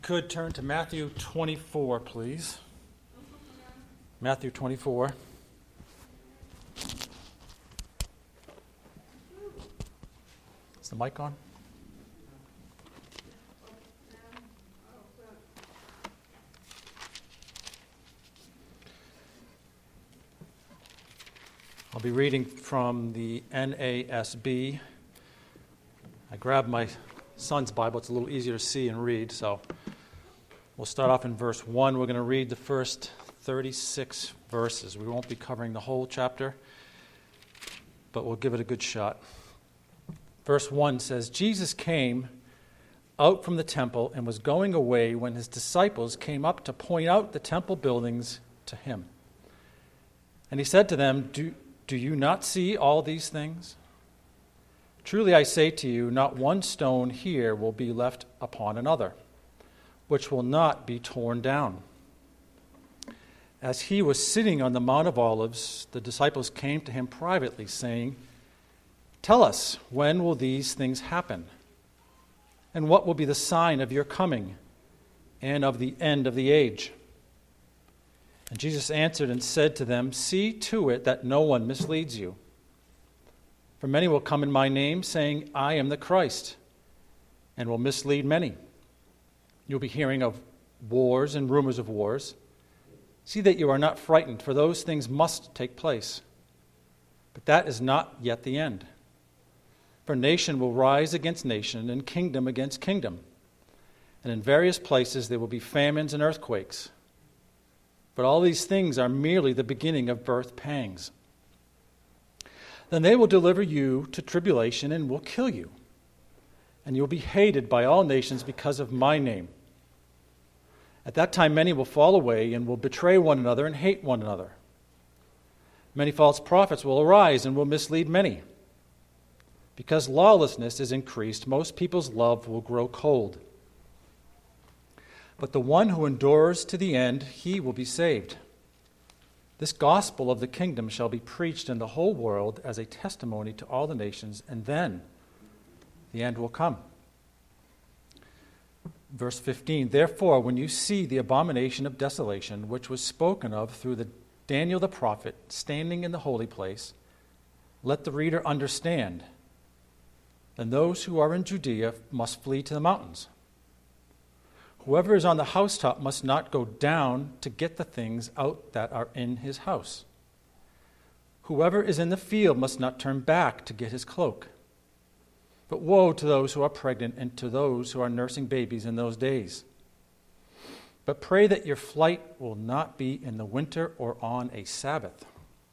Could turn to Matthew 24, please. Matthew 24. Is the mic on? I'll be reading from the NASB. I grabbed my son's Bible. It's a little easier to see and read, so we'll start off in verse 1. We're going to read the first 36 verses. We won't be covering the whole chapter, but we'll give it a good shot. Verse 1 says, Jesus came out from the temple and was going away when his disciples came up to point out the temple buildings to him. And he said to them, Do you not see all these things? Truly I say to you, not one stone here will be left upon another, which will not be torn down. As he was sitting on the Mount of Olives, the disciples came to him privately, saying, Tell us, when will these things happen? And what will be the sign of your coming and of the end of the age? And Jesus answered and said to them, See to it that no one misleads you. For many will come in my name, saying, I am the Christ, and will mislead many. You'll be hearing of wars and rumors of wars. See that you are not frightened, for those things must take place. But that is not yet the end. For nation will rise against nation, and kingdom against kingdom. And in various places there will be famines and earthquakes. But all these things are merely the beginning of birth pangs. Then they will deliver you to tribulation and will kill you. And you will be hated by all nations because of my name. At that time many will fall away and will betray one another and hate one another. Many false prophets will arise and will mislead many. Because lawlessness is increased, most people's love will grow cold. But the one who endures to the end, he will be saved. This gospel of the kingdom shall be preached in the whole world as a testimony to all the nations, and then the end will come. Verse 15, Therefore, when you see the abomination of desolation, which was spoken of through Daniel the prophet, standing in the holy place, let the reader understand. And those who are in Judea must flee to the mountains. Whoever is on the housetop must not go down to get the things out that are in his house. Whoever is in the field must not turn back to get his cloak. But woe to those who are pregnant and to those who are nursing babies in those days. But pray that your flight will not be in the winter or on a Sabbath.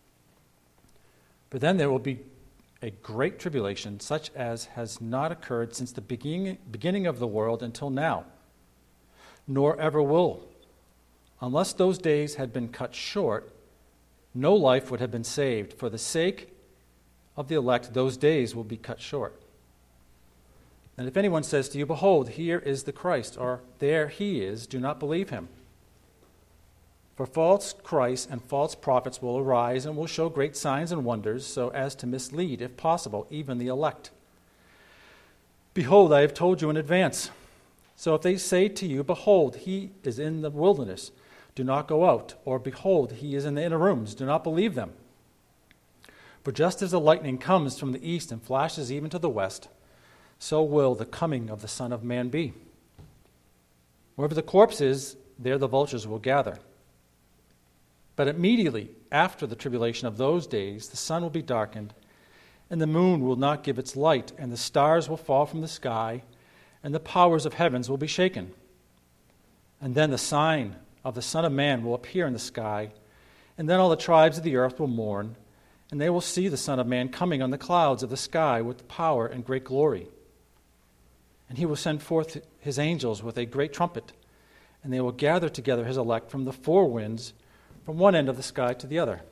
For then there will be a great tribulation, such as has not occurred since the beginning of the world until now, nor ever will. Unless those days had been cut short, no life would have been saved. For the sake of the elect, those days will be cut short. And if anyone says to you, Behold, here is the Christ, or there he is, do not believe him. For false Christs and false prophets will arise and will show great signs and wonders, so as to mislead, if possible, even the elect. Behold, I have told you in advance. So if they say to you, Behold, he is in the wilderness, do not go out. Or behold, he is in the inner rooms, do not believe them. For just as the lightning comes from the east and flashes even to the west, so will the coming of the Son of Man be. Wherever the corpse is, there the vultures will gather. But immediately after the tribulation of those days, the sun will be darkened, and the moon will not give its light, and the stars will fall from the sky, and the powers of heavens will be shaken. And then the sign of the Son of Man will appear in the sky, and then all the tribes of the earth will mourn, and they will see the Son of Man coming on the clouds of the sky with power and great glory. And he will send forth his angels with a great trumpet, and they will gather together his elect from the four winds, from one end of the sky to the other.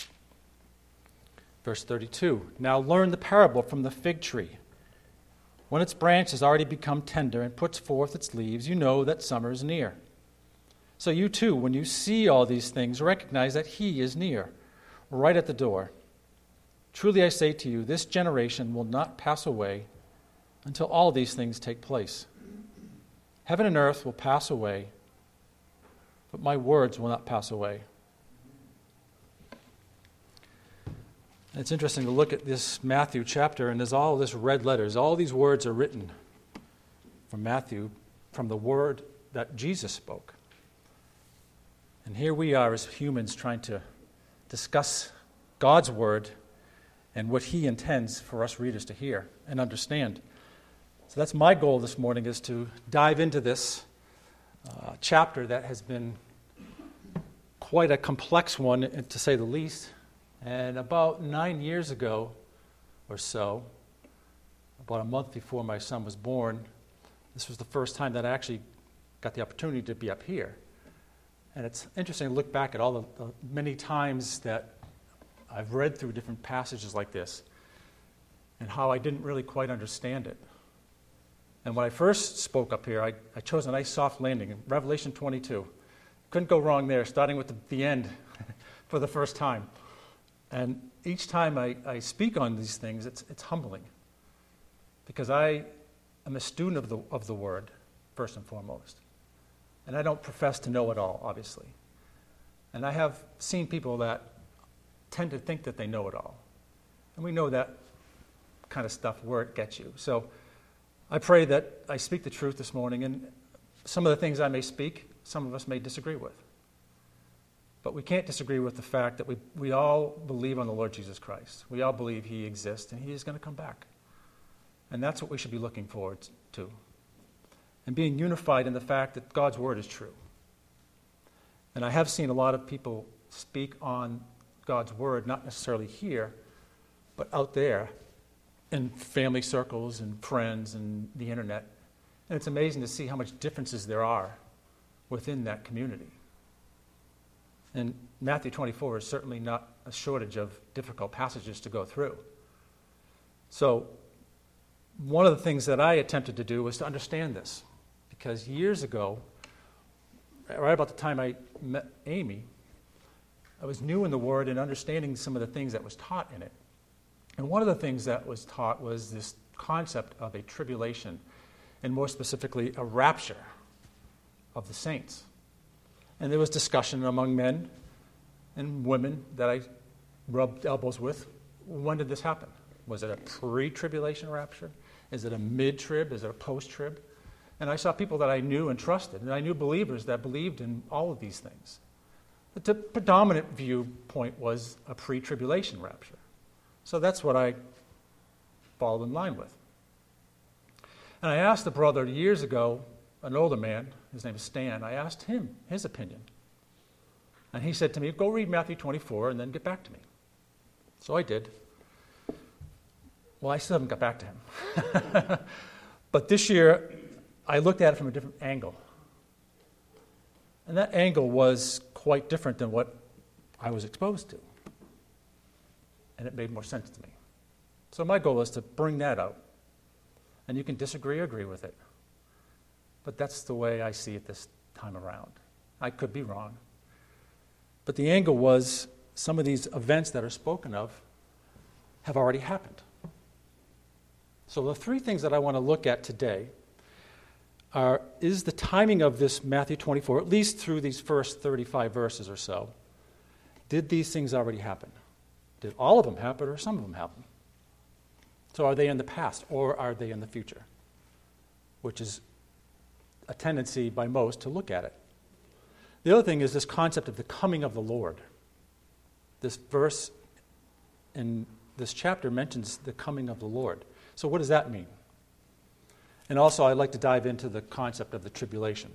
Verse 32, Now learn the parable from the fig tree. When its branch has already become tender and puts forth its leaves, you know that summer is near. So you too, when you see all these things, recognize that he is near, right at the door. Truly I say to you, this generation will not pass away until all these things take place. Heaven and earth will pass away, but my words will not pass away. And it's interesting to look at this Matthew chapter, and there's all this red letters. All these words are written from Matthew, from the word that Jesus spoke. And here we are as humans trying to discuss God's word and what he intends for us readers to hear and understand. So that's my goal this morning, is to dive into this chapter that has been quite a complex one, to say the least. And about 9 years ago or so, about a month before my son was born, this was the first time that I actually got the opportunity to be up here. And it's interesting to look back at all the many times that I've read through different passages like this and how I didn't really quite understand it. And when I first spoke up here, I chose a nice soft landing in Revelation 22. Couldn't go wrong there, starting with the end for the first time. And each time I speak on these things, it's humbling, because I am a student of the Word, first and foremost. And I don't profess to know it all, obviously. And I have seen people that tend to think that they know it all. And we know that kind of stuff, where it gets you. So I pray that I speak the truth this morning, and some of the things I may speak, some of us may disagree with. But we can't disagree with the fact that we all believe on the Lord Jesus Christ. We all believe he exists and he is going to come back. And that's what we should be looking forward to. And being unified in the fact that God's word is true. And I have seen a lot of people speak on God's word, not necessarily here, but out there in family circles and friends and the internet. And it's amazing to see how much differences there are within that community. And Matthew 24 is certainly not a shortage of difficult passages to go through. So one of the things that I attempted to do was to understand this. Because years ago, right about the time I met Amy, I was new in the Word and understanding some of the things that was taught in it. And one of the things that was taught was this concept of a tribulation, and more specifically, a rapture of the saints. And there was discussion among men and women that I rubbed elbows with. When did this happen? Was it a pre-tribulation rapture? Is it a mid-trib? Is it a post-trib? And I saw people that I knew and trusted, and I knew believers that believed in all of these things. The predominant viewpoint was a pre-tribulation rapture. So that's what I followed in line with. And I asked a brother years ago, an older man, his name is Stan, I asked him his opinion. And he said to me, go read Matthew 24 and then get back to me. So I did. Well, I still haven't got back to him. But this year, I looked at it from a different angle. And that angle was quite different than what I was exposed to. And it made more sense to me. So my goal is to bring that out. And you can disagree or agree with it. But that's the way I see it this time around. I could be wrong. But the angle was some of these events that are spoken of have already happened. So the three things that I want to look at today is the timing of this Matthew 24, at least through these first 35 verses or so. Did these things already happen? Did all of them happen or some of them happen? So are they in the past or are they in the future? Which is a tendency by most to look at it. The other thing is this concept of the coming of the Lord. This verse in this chapter mentions the coming of the Lord. So what does that mean? And also I'd like to dive into the concept of the tribulation.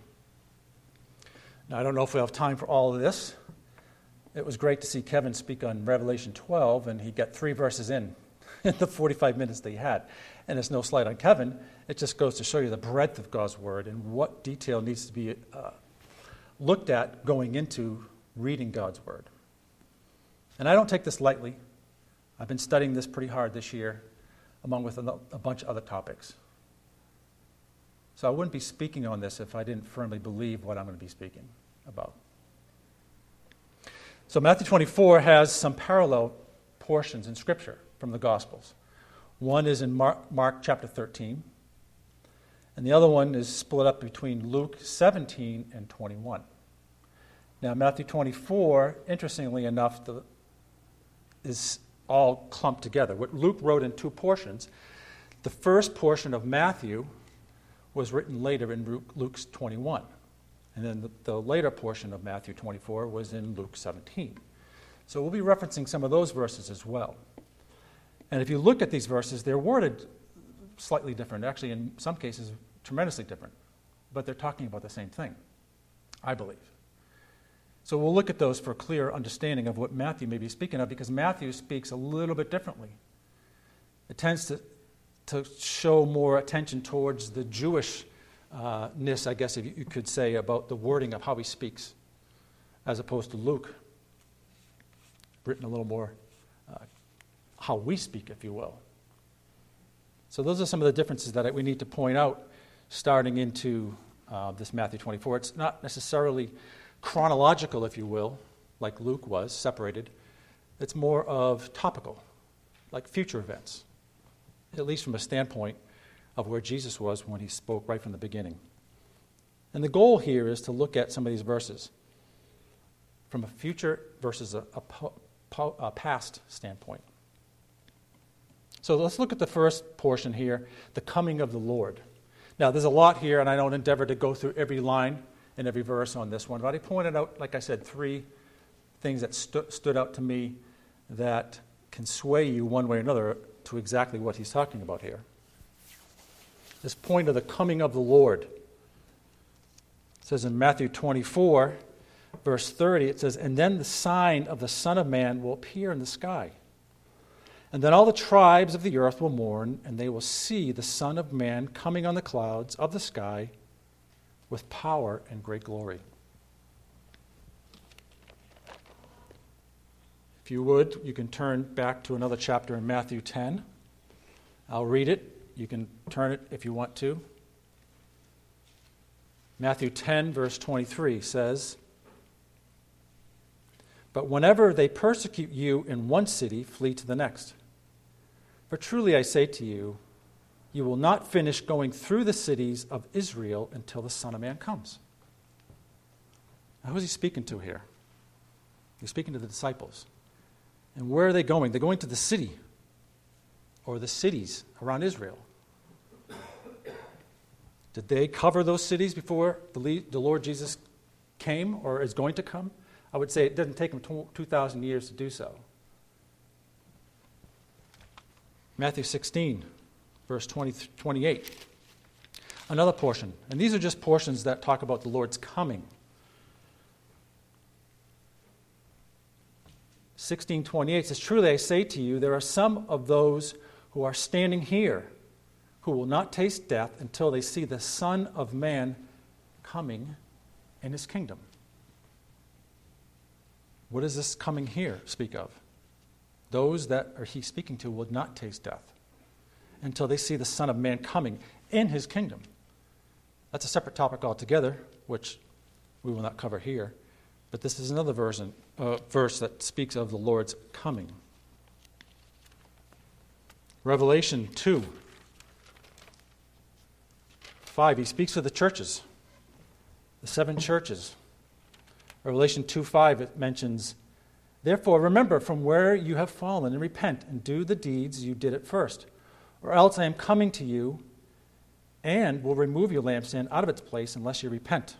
Now I don't know if we have time for all of this. It was great to see Kevin speak on Revelation 12, and he got 3 verses in the 45 minutes that he had. And it's no slight on Kevin. It just goes to show you the breadth of God's Word and what detail needs to be looked at going into reading God's Word. And I don't take this lightly. I've been studying this pretty hard this year, along with a bunch of other topics. So I wouldn't be speaking on this if I didn't firmly believe what I'm going to be speaking about. So Matthew 24 has some parallel portions in Scripture from the Gospels. One is in Mark chapter 13, And the other one is split up between Luke 17 and 21. Now, Matthew 24, interestingly enough, is all clumped together. What Luke wrote in two portions, the first portion of Matthew was written later in Luke's 21. And then the later portion of Matthew 24 was in Luke 17. So we'll be referencing some of those verses as well. And if you look at these verses, they're worded slightly different, actually in some cases tremendously different, but they're talking about the same thing, I believe. So we'll look at those for a clear understanding of what Matthew may be speaking of, because Matthew speaks a little bit differently. It tends to show more attention towards the Jewishness, I guess if you could say, about the wording of how he speaks, as opposed to Luke, written a little more how we speak, if you will. So those are some of the differences that we need to point out starting into this Matthew 24. It's not necessarily chronological, if you will, like Luke was, separated. It's more of topical, like future events, at least from a standpoint of where Jesus was when he spoke right from the beginning. And the goal here is to look at some of these verses from a future versus a past standpoint. So let's look at the first portion here, the coming of the Lord. Now, there's a lot here, and I don't endeavor to go through every line and every verse on this one, but I pointed out, like I said, three things that stood out to me that can sway you one way or another to exactly what he's talking about here. This point of the coming of the Lord. It says in Matthew 24, verse 30, it says, "And then the sign of the Son of Man will appear in the sky. And then all the tribes of the earth will mourn, and they will see the Son of Man coming on the clouds of the sky with power and great glory." If you would, you can turn back to another chapter in Matthew 10. I'll read it. You can turn it if you want to. Matthew 10, verse 23 says, "But whenever they persecute you in one city, flee to the next. For truly I say to you, you will not finish going through the cities of Israel until the Son of Man comes." Now, who is he speaking to here? He's speaking to the disciples. And where are they going? They're going to the city or the cities around Israel. Did they cover those cities before the Lord Jesus came or is going to come? I would say it didn't take him 2,000 years to do so. Matthew 16, verse 28. Another portion. And these are just portions that talk about the Lord's coming. 16:28 says, "Truly I say to you, there are some of those who are standing here who will not taste death until they see the Son of Man coming in his kingdom." What does this coming here speak of? Those that are he's speaking to will not taste death until they see the Son of Man coming in his kingdom. That's a separate topic altogether, which we will not cover here. But this is another verse that speaks of the Lord's coming. Revelation 2, 5, he speaks to the churches, the seven churches. Revelation 2:5, it mentions, "Therefore remember from where you have fallen and repent and do the deeds you did at first. Or else I am coming to you and will remove your lampstand out of its place unless you repent."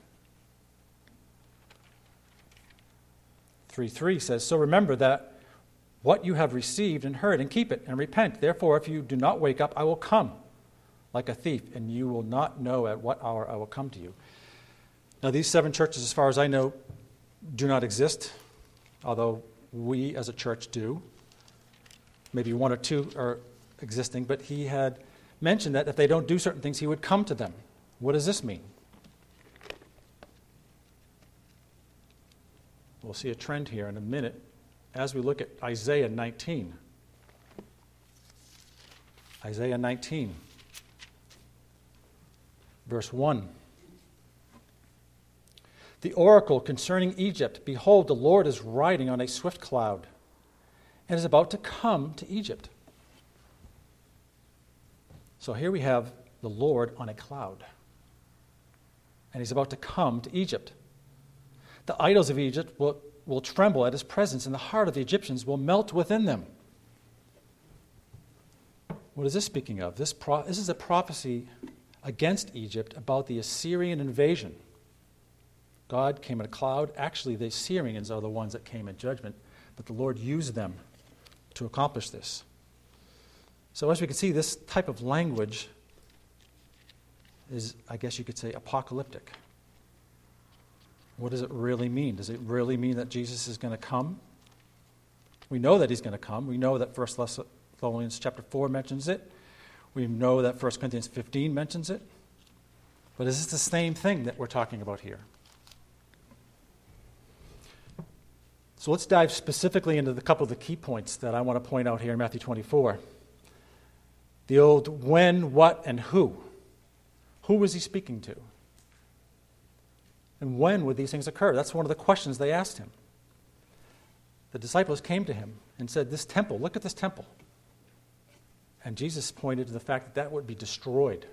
3:3 says, "So remember that what you have received and heard and keep it and repent. Therefore if you do not wake up, I will come like a thief, and you will not know at what hour I will come to you." Now these seven churches, as far as I know, do not exist, although we as a church do. Maybe one or two are existing, but he had mentioned that if they don't do certain things, he would come to them. What does this mean? We'll see a trend here in a minute as we look at Isaiah 19. Isaiah 19, verse 1. "The oracle concerning Egypt, behold, the Lord is riding on a swift cloud and is about to come to Egypt." So here we have the Lord on a cloud. And he's about to come to Egypt. The idols of Egypt will tremble at his presence, and the heart of the Egyptians will melt within them. What is this speaking of? This is a prophecy against Egypt about the Assyrian invasion. God came in a cloud. Actually, the Assyrians are the ones that came in judgment, but the Lord used them to accomplish this. So as we can see, this type of language is, I guess you could say, apocalyptic. What does it really mean? Does it really mean that Jesus is going to come? We know that he's going to come. We know that 1 Thessalonians chapter 4 mentions it. We know that 1 Corinthians 15 mentions it. But is this the same thing that we're talking about here? So let's dive specifically into a couple of the key points that I want to point out here in Matthew 24. The old when, what, and who. Who was he speaking to? And when would these things occur? That's one of the questions they asked him. The disciples came to him and said, this temple, look at this temple. And Jesus pointed to the fact that that would be destroyed.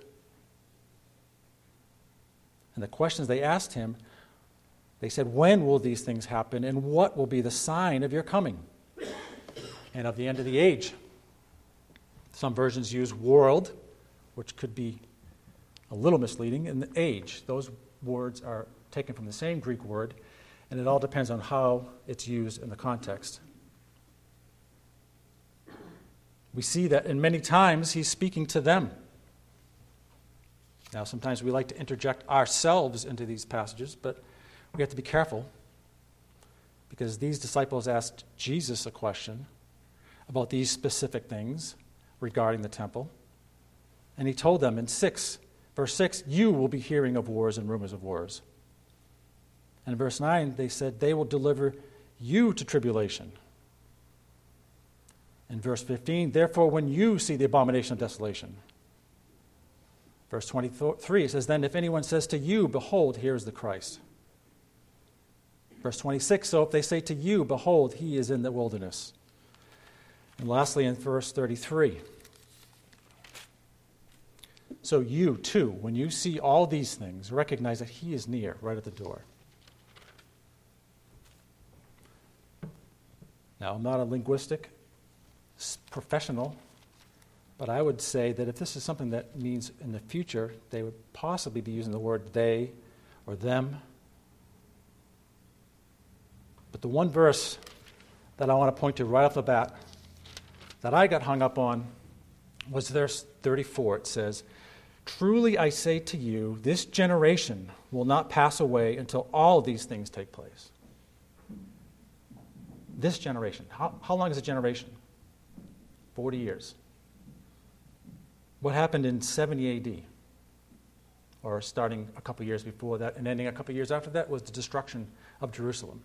And the questions they asked him, they said, when will these things happen, and what will be the sign of your coming and of the end of the age? Some versions use world, which could be a little misleading, and the age. Those words are taken from the same Greek word, and it all depends on how it's used in the context. We see that in many times he's speaking to them. Now, sometimes we like to interject ourselves into these passages, but we have to be careful because these disciples asked Jesus a question about these specific things regarding the temple. And he told them in verse 6, you will be hearing of wars and rumors of wars. And in verse 9, they said, they will deliver you to tribulation. In verse 15, therefore when you see the abomination of desolation. Verse 23, it says, then if anyone says to you, behold, here is the Christ. Verse 26, so if they say to you, behold, he is in the wilderness. And lastly, in verse 33, so you, too, when you see all these things, recognize that he is near, right at the door. Now, I'm not a linguistic professional, but I would say that if this is something that means in the future, they would possibly be using the word they or them. But the one verse that I want to point to right off the bat that I got hung up on was verse 34. It says, truly I say to you, this generation will not pass away until all these things take place. This generation. How long is a generation? 40 years. What happened in 70 AD? Or starting a couple years before that and ending a couple years after that was the destruction of Jerusalem.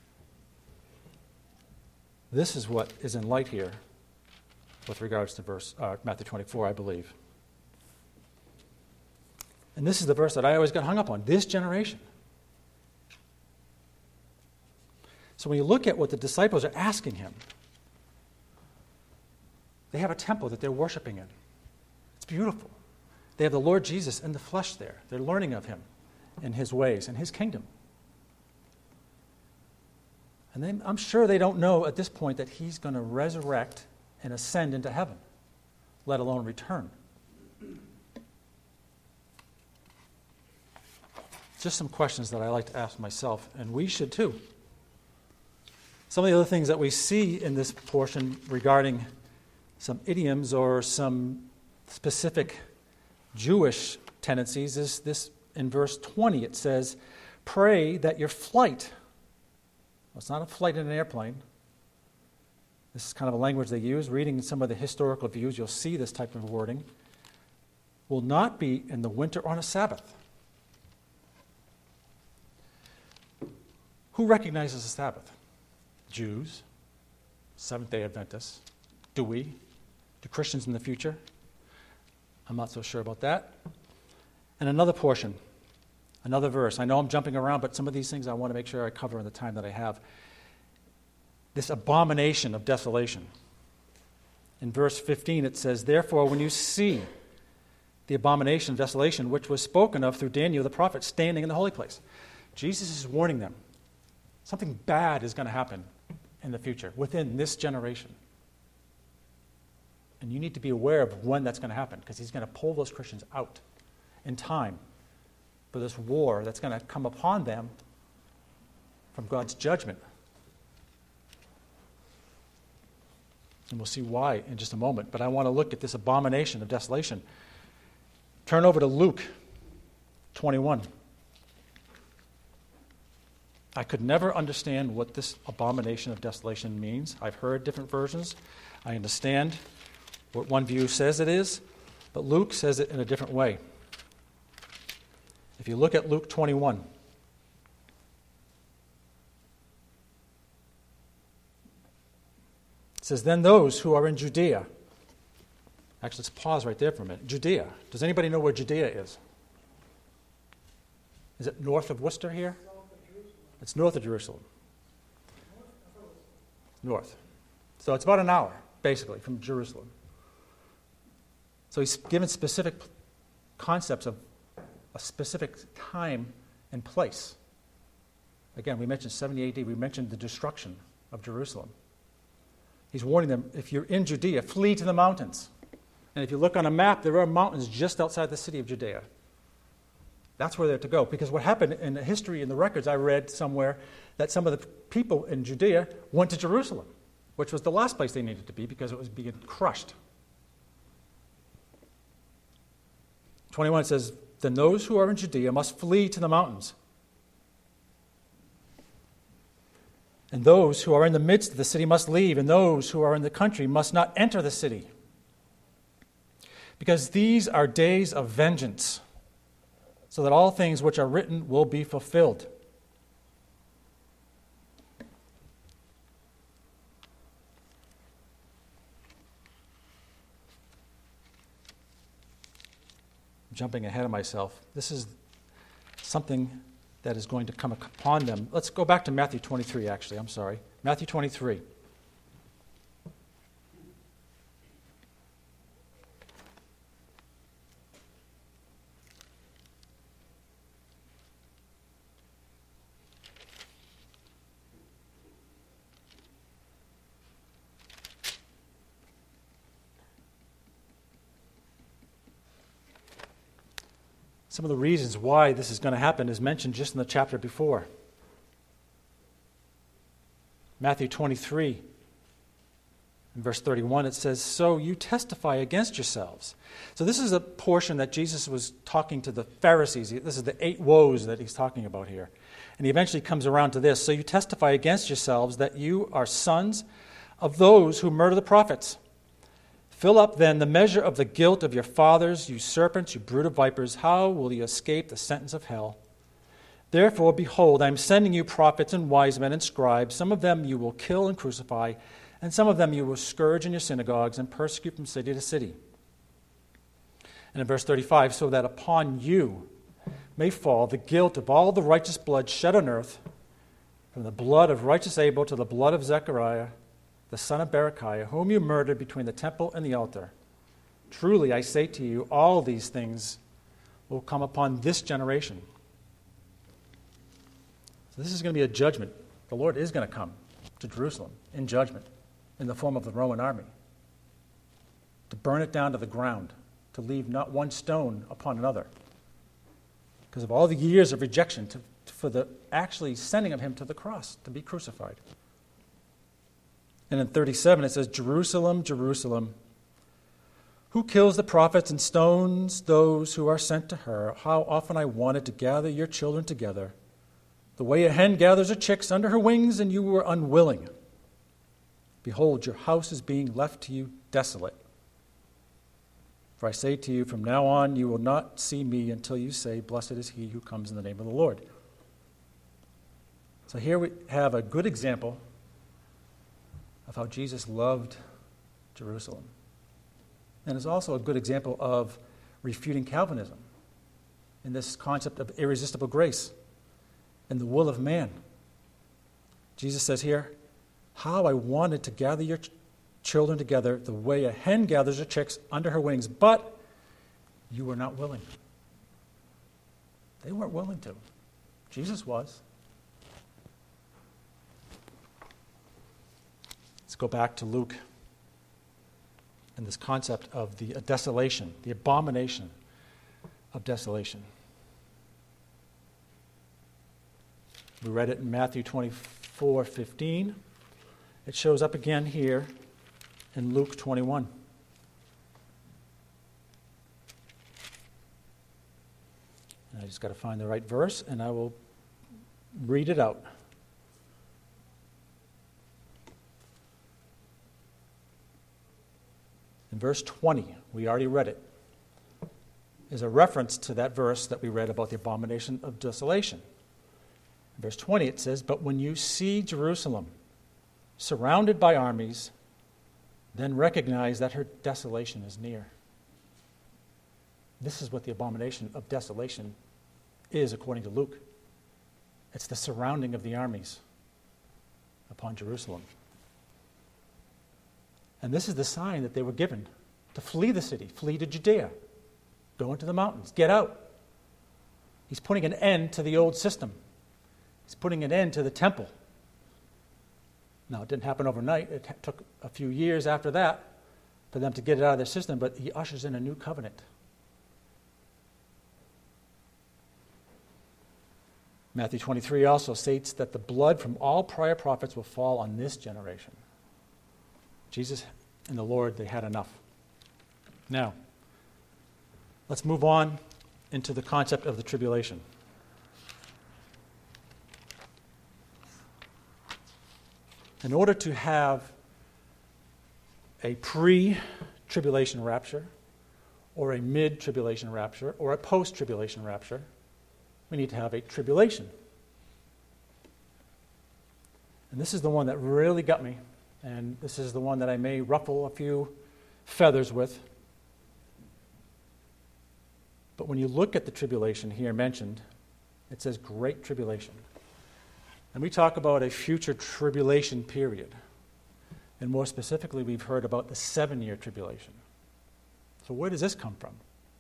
This is what is in light here with regards to Matthew 24, I believe. And this is the verse that I always got hung up on, this generation. So when you look at what the disciples are asking him, they have a temple that they're worshiping in. It's beautiful. They have the Lord Jesus in the flesh there. They're learning of him and his ways and his kingdom. And then I'm sure they don't know at this point that he's going to resurrect and ascend into heaven, let alone return. Just some questions that I like to ask myself, and we should too. Some of the other things that we see in this portion regarding some idioms or some specific Jewish tendencies is this in verse 20. It says, pray that your flight, well, it's not a flight in an airplane. This is kind of a language they use. Reading some of the historical views, you'll see this type of wording. Will not be in the winter or on a Sabbath. Who recognizes the Sabbath? Jews, Seventh-day Adventists. Do we? Do Christians in the future? I'm not so sure about that. And another portion, another verse. I know I'm jumping around, but some of these things I want to make sure I cover in the time that I have. This abomination of desolation. In verse 15 it says, therefore when you see the abomination of desolation, which was spoken of through Daniel the prophet standing in the holy place. Jesus is warning them. Something bad is going to happen in the future, within this generation. And you need to be aware of when that's going to happen, because he's going to pull those Christians out in time for this war that's going to come upon them from God's judgment. And we'll see why in just a moment. But I want to look at this abomination of desolation. Turn over to Luke 21. I could never understand what this abomination of desolation means. I've heard different versions. I understand what one view says it is, but Luke says it in a different way. If you look at Luke 21, it says, "Then those who are in Judea," actually, let's pause right there for a minute. Judea. Does anybody know where Judea is? Is it north of Worcester here? It's north of Jerusalem. North. So it's about an hour, basically, from Jerusalem. So he's given specific concepts of a specific time and place. Again, we mentioned 70 AD. We mentioned the destruction of Jerusalem. He's warning them, if you're in Judea, flee to the mountains. And if you look on a map, there are mountains just outside the city of Judea. That's where they're to go. Because what happened in the history, in the records, I read somewhere that some of the people in Judea went to Jerusalem, which was the last place they needed to be because it was being crushed. 21 says, "Then those who are in Judea must flee to the mountains. And those who are in the midst of the city must leave, and those who are in the country must not enter the city. Because these are days of vengeance, so that all things which are written will be fulfilled." Jumping ahead of myself, this is something that is going to come upon them. Let's go back to Matthew 23, actually. I'm sorry. Matthew 23. Some of the reasons why this is going to happen is mentioned just in the chapter before. Matthew 23, in verse 31, it says, "So you testify against yourselves." So this is a portion that Jesus was talking to the Pharisees. This is the 8 woes that he's talking about here. And he eventually comes around to this. "So you testify against yourselves that you are sons of those who murder the prophets. Fill up then the measure of the guilt of your fathers, you serpents, you brood of vipers. How will you escape the sentence of hell? Therefore, behold, I am sending you prophets and wise men and scribes. Some of them you will kill and crucify, and some of them you will scourge in your synagogues and persecute from city to city." And in verse 35, "So that upon you may fall the guilt of all the righteous blood shed on earth, from the blood of righteous Abel to the blood of Zechariah, the son of Berechiah, whom you murdered between the temple and the altar. Truly, I say to you, all these things will come upon this generation." So this is going to be a judgment. The Lord is going to come to Jerusalem in judgment in the form of the Roman army, to burn it down to the ground, to leave not one stone upon another, because of all the years of rejection for the actually sending of him to the cross to be crucified. And in 37 it says, "Jerusalem, Jerusalem, who kills the prophets and stones those who are sent to her? How often I wanted to gather your children together, the way a hen gathers her chicks under her wings, and you were unwilling. Behold, your house is being left to you desolate. For I say to you, from now on you will not see me until you say, Blessed is he who comes in the name of the Lord." So here we have a good example of how Jesus loved Jerusalem. And it's also a good example of refuting Calvinism in this concept of irresistible grace and the will of man. Jesus says here, "How I wanted to gather your children together the way a hen gathers her chicks under her wings, but You were not willing. They weren't willing to. Jesus was. Let's go back to Luke and this concept of the desolation, the abomination of desolation. We read it in Matthew 24:15. It shows up again here in Luke 21. And I just got to find the right verse, and I will read it out. In verse 20, we already read it, is a reference to that verse that we read about the abomination of desolation. In verse 20 it says, "But when you see Jerusalem surrounded by armies, then recognize that her desolation is near." This is what the abomination of desolation is according to Luke. It's the surrounding of the armies upon Jerusalem. And this is the sign that they were given to flee the city, flee to Judea, go into the mountains, get out. He's putting an end to the old system. He's putting an end to the temple. Now, it didn't happen overnight. It took a few years after that for them to get it out of their system, but he ushers in a new covenant. Matthew 23 also states that the blood from all prior prophets will fall on this generation. Jesus and the Lord, they had enough. Now, let's move on into the concept of the tribulation. In order to have a pre-tribulation rapture, or a mid-tribulation rapture, or a post-tribulation rapture, we need to have a tribulation. And this is the one that really got me, and this is the one that I may ruffle a few feathers with. But when you look at the tribulation here mentioned, it says great tribulation. And we talk about a future tribulation period. And more specifically, we've heard about the 7-year tribulation. So where does this come from?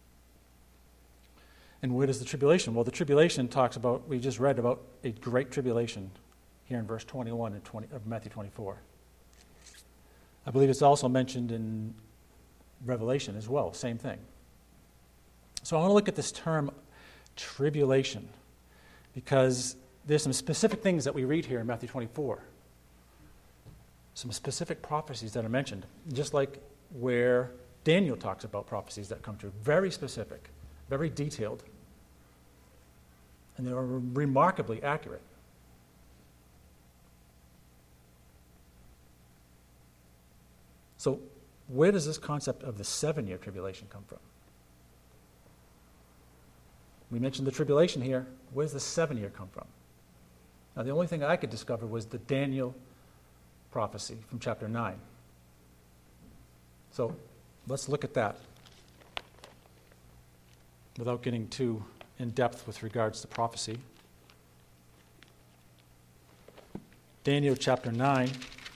And where does the tribulation? Well, the tribulation talks about, we just read about a great tribulation here in verse 21 of Matthew 24. I believe it's also mentioned in Revelation as well, same thing. So I want to look at this term tribulation because there's some specific things that we read here in Matthew 24. Some specific prophecies that are mentioned, just like where Daniel talks about prophecies that come true. Very specific, very detailed, and they are remarkably accurate. So where does this concept of the 7-year tribulation come from? We mentioned the tribulation here. Where does the 7-year come from? Now, the only thing I could discover was the Daniel prophecy from chapter 9. So let's look at that without getting too in depth with regards to prophecy. Daniel chapter 9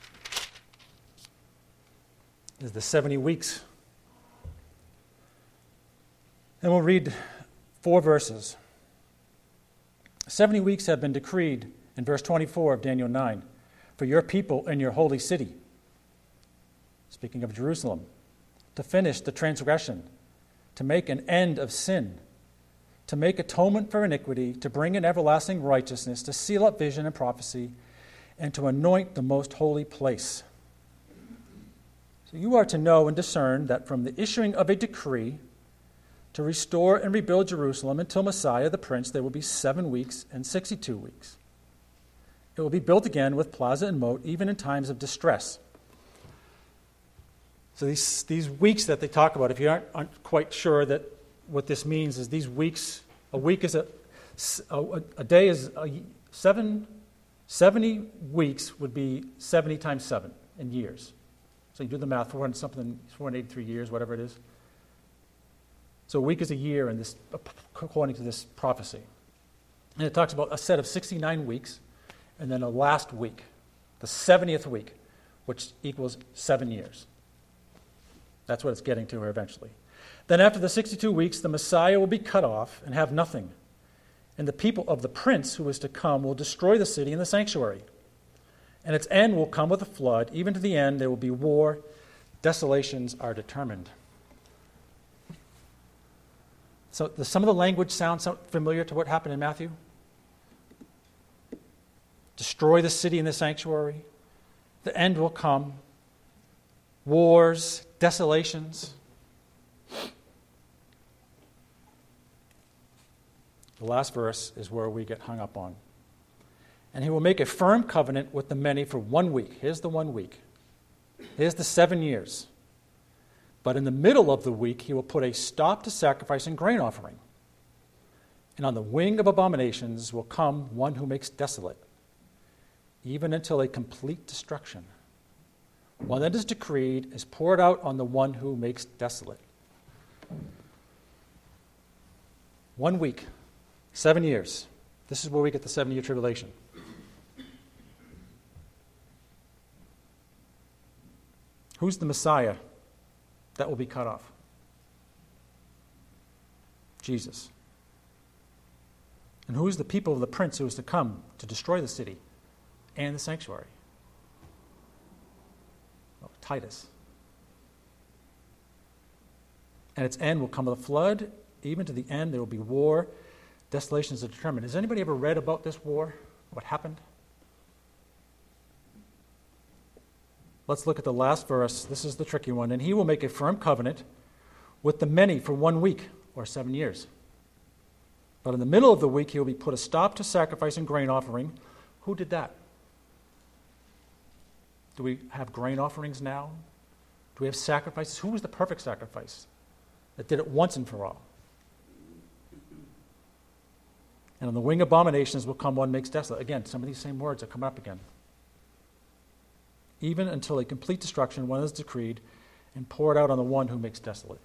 is the 70 weeks. And we'll read 4 verses. 70 weeks have been decreed in verse 24 of Daniel 9 for your people in your holy city, speaking of Jerusalem, to finish the transgression, to make an end of sin, to make atonement for iniquity, to bring in everlasting righteousness, to seal up vision and prophecy, and to anoint the most holy place. So you are to know and discern that from the issuing of a decree to restore and rebuild Jerusalem until Messiah the Prince, there will be 7 weeks and 62 weeks. It will be built again with plaza and moat, even in times of distress. So these weeks that they talk about, if you aren't quite sure that what this means, is these weeks, a week is a day is 70 weeks would be 70 times 7 in years. So you do the math, 483 years, whatever it is. So a week is a year in this, according to this prophecy. And it talks about a set of 69 weeks, and then a last week, the 70th week, which equals 7 years. That's what it's getting to here eventually. Then after the 62 weeks, the Messiah will be cut off and have nothing. And the people of the prince who is to come will destroy the city and the sanctuary. And its end will come with a flood. Even to the end, there will be war. Desolations are determined. So does some of the language sound familiar to what happened in Matthew? Destroy the city and the sanctuary. The end will come. Wars, desolations. The last verse is where we get hung up on. And he will make a firm covenant with the many for 1 week. Here's the 1 week. Here's the 7 years. But in the middle of the week, he will put a stop to sacrifice and grain offering. And on the wing of abominations will come one who makes desolate, even until a complete destruction. One that is decreed is poured out on the one who makes desolate. 1 week, 7 years. This is where we get the 7-year tribulation. Who's the Messiah that will be cut off? Jesus. And who is the people of the prince who is to come to destroy the city and the sanctuary? Well, Titus. And its end will come with a flood. Even to the end, there will be war. Desolations are determined. Has anybody ever read about this war? What happened? Let's look at the last verse. This is the tricky one. And he will make a firm covenant with the many for 1 week or 7 years. But in the middle of the week, he will be put a stop to sacrifice and grain offering. Who did that? Do we have grain offerings now? Do we have sacrifices? Who was the perfect sacrifice that did it once and for all? And on the wing of abominations will come one makes desolate. Again, some of these same words are coming up again. Even until a complete destruction, one is decreed and poured out on the one who makes desolate.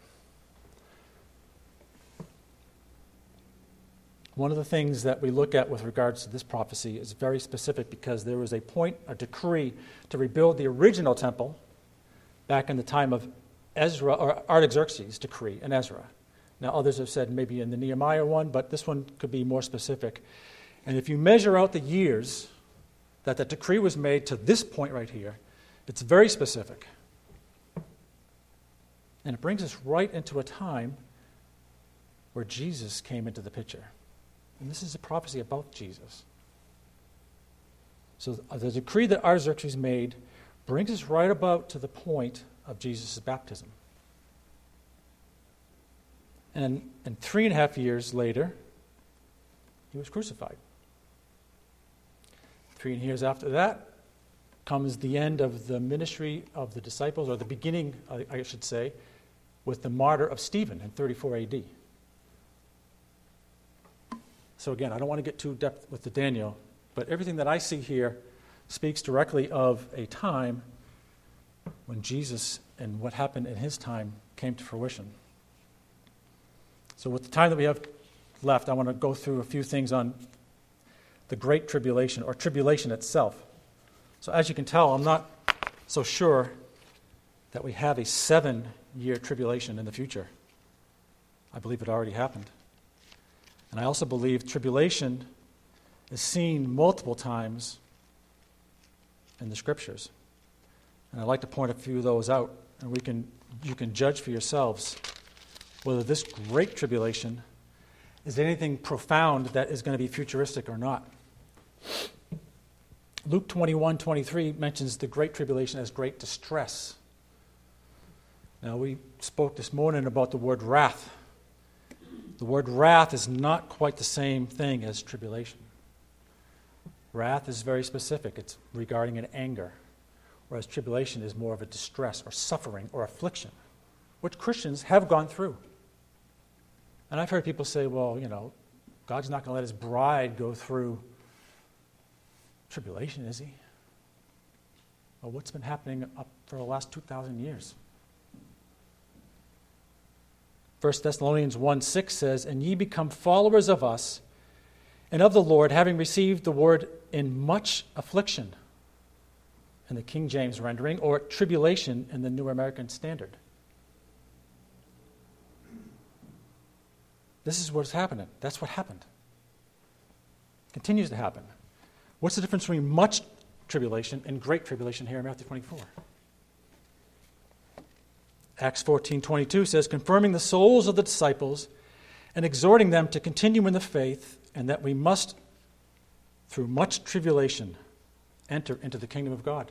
One of the things that we look at with regards to this prophecy is very specific because there was a decree to rebuild the original temple back in the time of Ezra, or Artaxerxes' decree in Ezra. Now, others have said maybe in the Nehemiah one, but this one could be more specific. And if you measure out the years that the decree was made to this point right here, it's very specific. And it brings us right into a time where Jesus came into the picture. And this is a prophecy about Jesus. So the decree that Artaxerxes made brings us right about to the point of Jesus' baptism. And 3.5 years later, he was crucified. 3 years after that comes the end of the ministry of the disciples, or the beginning, I should say, with the martyr of Stephen in 34 AD. So again, I don't want to get too depth with the Daniel, but everything that I see here speaks directly of a time when Jesus and what happened in his time came to fruition. So with the time that we have left, I want to go through a few things on the Great Tribulation, or tribulation itself. So as you can tell, I'm not so sure that we have a 7-year tribulation in the future. I believe it already happened. And I also believe tribulation is seen multiple times in the Scriptures. And I'd like to point a few of those out, and you can judge for yourselves whether this great tribulation is anything profound that is going to be futuristic or not. Luke 21:23 mentions the great tribulation as great distress. Now, we spoke this morning about the word wrath. The word wrath is not quite the same thing as tribulation. Wrath is very specific. It's regarding an anger, whereas tribulation is more of a distress or suffering or affliction, which Christians have gone through. And I've heard people say, well, God's not going to let his bride go through tribulation, is he? Well, what's been happening up for the last 2,000 years? 1 Thessalonians 1:6 says, "And ye become followers of us and of the Lord, having received the word in much affliction," in the King James rendering, or tribulation in the New American Standard. This is what's happening. That's what happened. Continues to happen. What's the difference between much tribulation and great tribulation here in Matthew 24? Acts 14:22 says, confirming the souls of the disciples and exhorting them to continue in the faith, and that we must, through much tribulation, enter into the kingdom of God.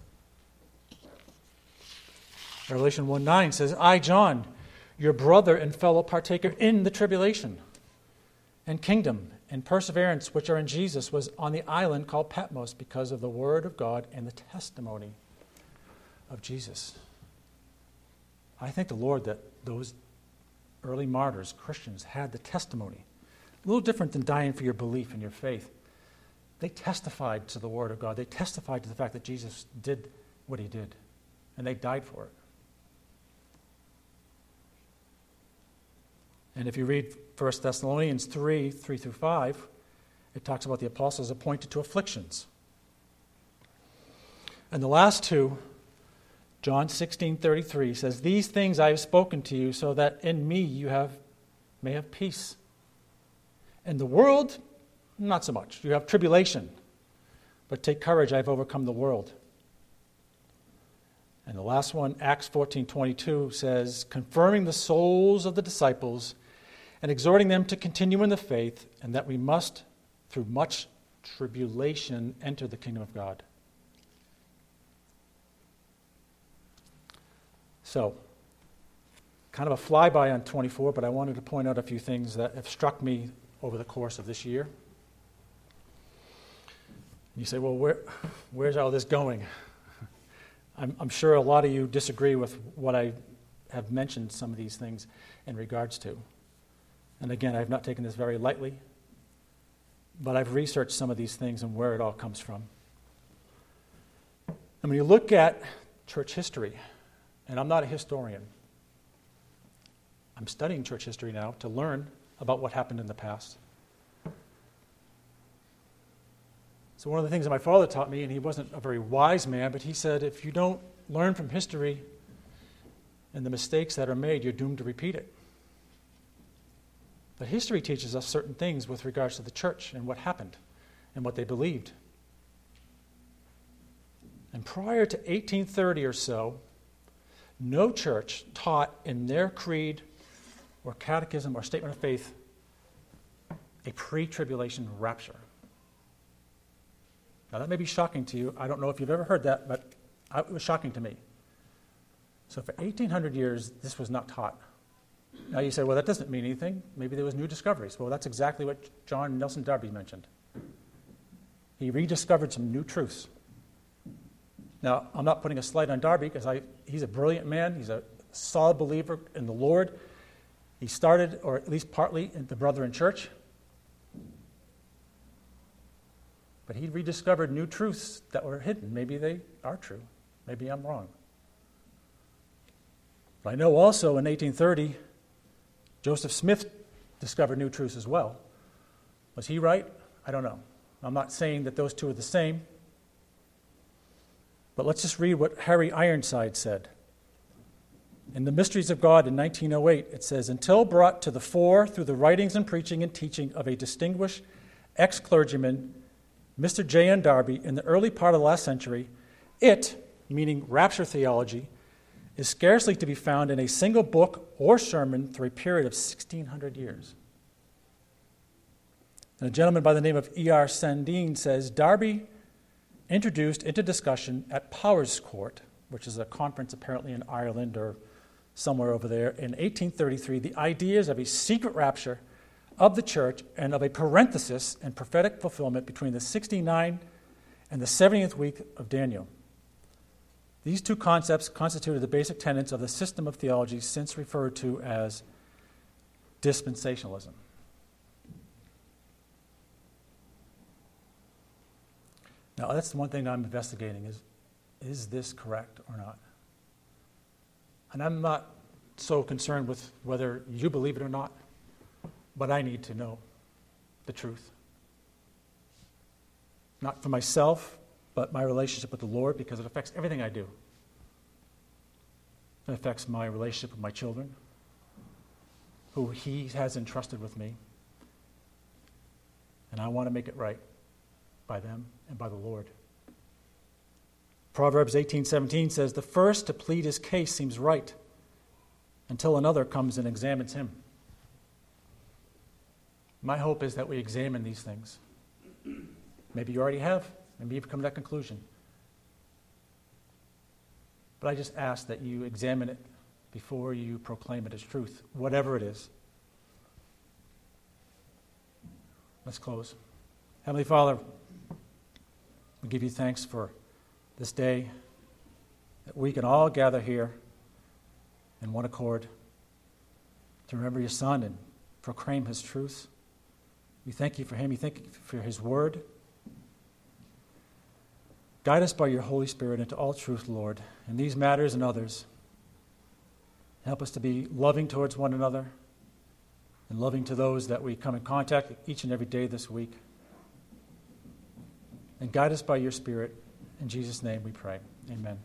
Revelation 1:9 says, I, John, your brother and fellow partaker in the tribulation and kingdom and perseverance which are in Jesus, was on the island called Patmos because of the word of God and the testimony of Jesus. I thank the Lord that those early martyrs, Christians, had the testimony. A little different than dying for your belief and your faith. They testified to the word of God. They testified to the fact that Jesus did what he did, and they died for it. And if you read 1 Thessalonians 3:3-5, it talks about the apostles appointed to afflictions. And the last two, John 16:33 says, these things I have spoken to you so that in me you may have peace. In the world, not so much. You have tribulation. But take courage, I have overcome the world. And the last one, Acts 14:22 says, confirming the souls of the disciples and exhorting them to continue in the faith, and that we must, through much tribulation, enter the kingdom of God. So, kind of a flyby on 24, but I wanted to point out a few things that have struck me over the course of this year. You say, well, where's all this going? I'm sure a lot of you disagree with what I have mentioned some of these things in regards to. And again, I've not taken this very lightly, but I've researched some of these things and where it all comes from. And when you look at church history, and I'm not a historian, I'm studying church history now to learn about what happened in the past. So one of the things that my father taught me, and he wasn't a very wise man, but he said, if you don't learn from history and the mistakes that are made, you're doomed to repeat it. But history teaches us certain things with regards to the church and what happened and what they believed. And prior to 1830 or so, no church taught in their creed or catechism or statement of faith a pre-tribulation rapture. Now that may be shocking to you. I don't know if you've ever heard that, but it was shocking to me. So for 1,800 years, this was not taught. Now you say, well, that doesn't mean anything. Maybe there was new discoveries. Well, that's exactly what John Nelson Darby mentioned. He rediscovered some new truths. Now, I'm not putting a slight on Darby because he's a brilliant man. He's a solid believer in the Lord. He started, or at least partly, in the Brethren Church. But he rediscovered new truths that were hidden. Maybe they are true. Maybe I'm wrong. But I know also in 1830, Joseph Smith discovered new truths as well. Was he right? I don't know. I'm not saying that those two are the same. But let's just read what Harry Ironside said. In The Mysteries of God in 1908, it says, until brought to the fore through the writings and preaching and teaching of a distinguished ex-clergyman, Mr. J.N. Darby, in the early part of the last century, it, meaning rapture theology, is scarcely to be found in a single book or sermon through a period of 1,600 years. And a gentleman by the name of E.R. Sandine says, Darby introduced into discussion at Powers Court, which is a conference apparently in Ireland or somewhere over there, in 1833, the ideas of a secret rapture of the church and of a parenthesis and prophetic fulfillment between the 69th and the 70th week of Daniel. These two concepts constituted the basic tenets of the system of theology since referred to as dispensationalism. Now, that's the one thing I'm investigating is this correct or not? And I'm not so concerned with whether you believe it or not, but I need to know the truth. Not for myself, but my relationship with the Lord, because it affects everything I do. It affects my relationship with my children. who he has entrusted with me. And I want to make it right by them and by the Lord. Proverbs 18:17 says, "The first to plead his case seems right until another comes and examines him." My hope is that we examine these things. Maybe you already have. Maybe you've come to that conclusion. But I just ask that you examine it before you proclaim it as truth, whatever it is. Let's close. Heavenly Father, we give you thanks for this day, that we can all gather here in one accord to remember your Son and proclaim his truth. We thank you for him. We thank you for his word. Guide us by your Holy Spirit into all truth, Lord, in these matters and others. Help us to be loving towards one another and loving to those that we come in contact with each and every day this week. And guide us by your Spirit. In Jesus' name we pray. Amen.